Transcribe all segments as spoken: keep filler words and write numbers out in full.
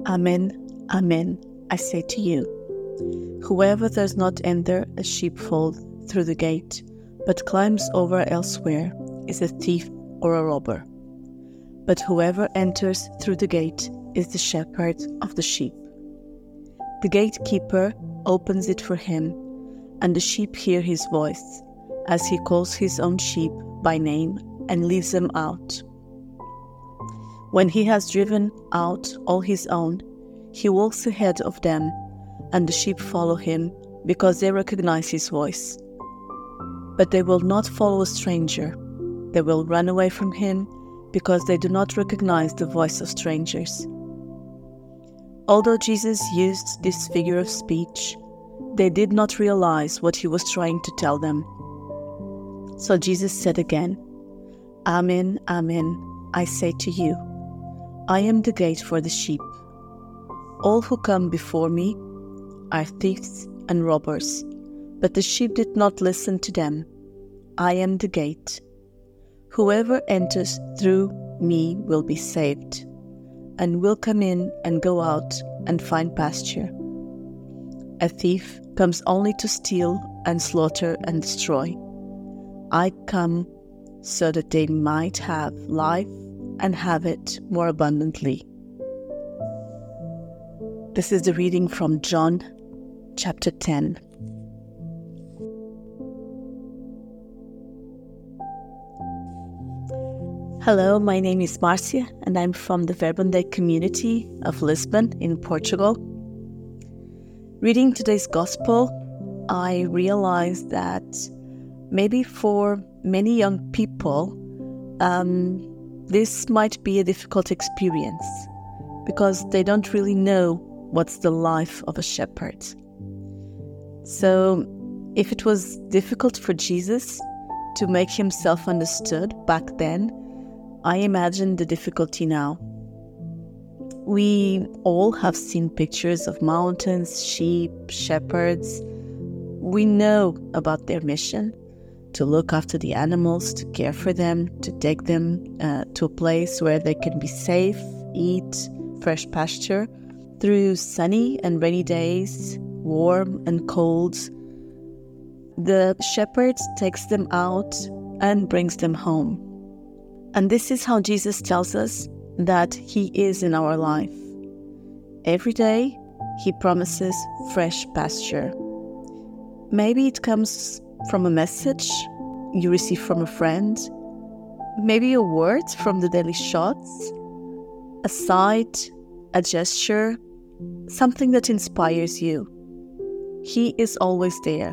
Amen, amen, I say to you, whoever does not enter a sheepfold through the gate, but climbs over elsewhere, is a thief or a robber. But whoever enters through the gate is the shepherd of the sheep. The gatekeeper opens it for him, and the sheep hear his voice, as he calls his own sheep by name and leads them out. When he has driven out all his own, he walks ahead of them, and the sheep follow him because they recognize his voice. But they will not follow a stranger. They will run away from him because they do not recognize the voice of strangers. Although Jesus used this figure of speech, they did not realize what he was trying to tell them. So Jesus said again, Amen, amen, I say to you, I am the gate for the sheep. All who come before me are thieves and robbers, but the sheep did not listen to them. I am the gate. Whoever enters through me will be saved, and will come in and go out and find pasture. A thief comes only to steal and slaughter and destroy. I come so that they might have life and have it more abundantly. This is the reading from John chapter ten. Hello, my name is Marcia, and I'm from the Verbonday community of Lisbon in Portugal. Reading today's Gospel, I realized that maybe for many young people, um, this might be a difficult experience because they don't really know what's the life of a shepherd. So, if it was difficult for Jesus to make himself understood back then, I imagine the difficulty now. We all have seen pictures of mountains, sheep, shepherds. We know about their mission to look after the animals, to care for them, to take them uh, to a place where they can be safe, eat fresh pasture through sunny and rainy days, warm and cold. The shepherd takes them out and brings them home. And this is how Jesus tells us that he is in our life. Every day, he promises fresh pasture. Maybe it comes from a message you receive from a friend, maybe a word from the daily shots, a sight, a gesture, something that inspires you. He is always there.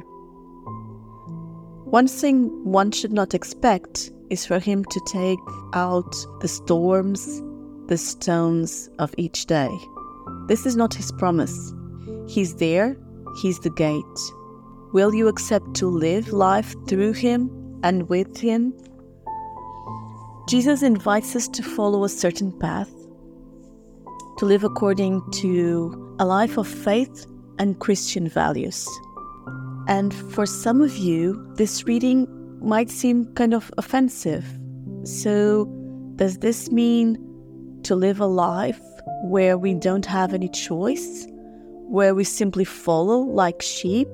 One thing one should not expect is for him to take out the storms, the stones of each day. This is not his promise. He's there, he's the gate. Will you accept to live life through him and with him? Jesus invites us to follow a certain path, to live according to a life of faith and Christian values. And for some of you, this reading might seem kind of offensive. So, does this mean to live a life where we don't have any choice, where we simply follow like sheep?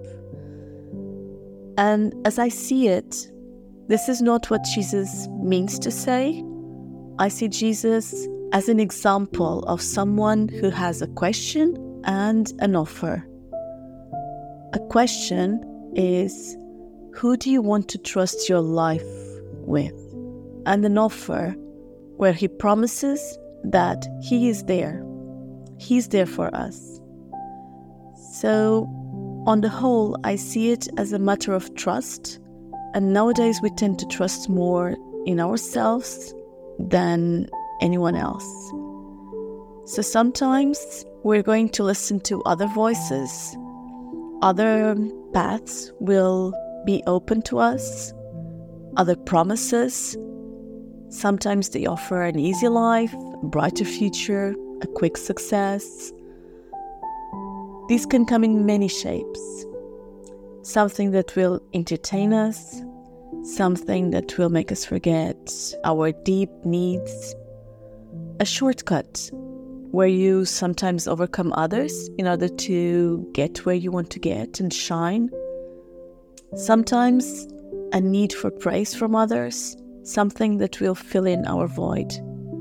And as I see it, this is not what Jesus means to say. I see Jesus as an example of someone who has a question and an offer. A question is, who do you want to trust your life with? And an offer where he promises that he is there. He's there for us. So, on the whole, I see it as a matter of trust. And nowadays we tend to trust more in ourselves than anyone else. So sometimes we're going to listen to other voices. Other paths will be open to us. Other promises. Sometimes they offer an easy life, a brighter future, a quick success. These can come in many shapes. Something that will entertain us, something that will make us forget our deep needs, a shortcut, where you sometimes overcome others in order to get where you want to get and shine. Sometimes a need for praise from others, something that will fill in our void.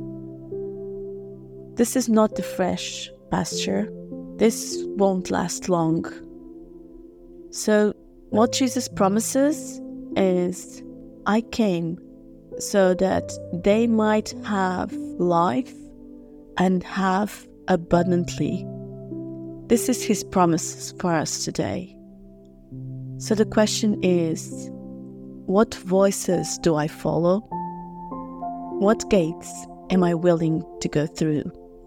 This is not the fresh pasture. This won't last long. So what Jesus promises is, I came so that they might have life and have abundantly. This is his promise for us today. So the question is, what voices do I follow? What gates am I willing to go through?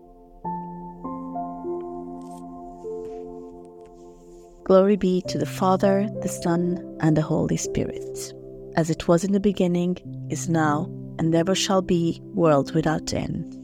Glory be to the Father, the Son, and the Holy Spirit, as it was in the beginning, is now, and ever shall be, world without end.